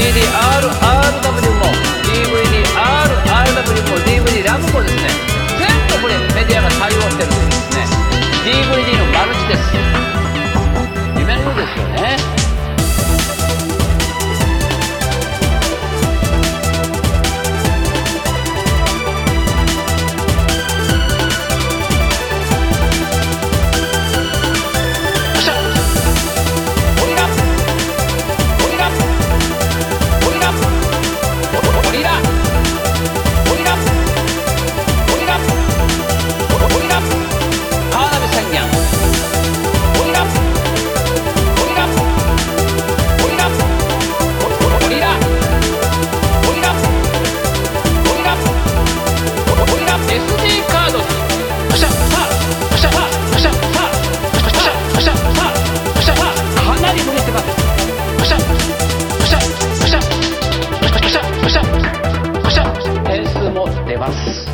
DVDRRW も DVDRRW も DVD ラブもですね、全部これメディアが対応してるんでですね、 DVD のマルチです。夢のようですよね。点数も出ます。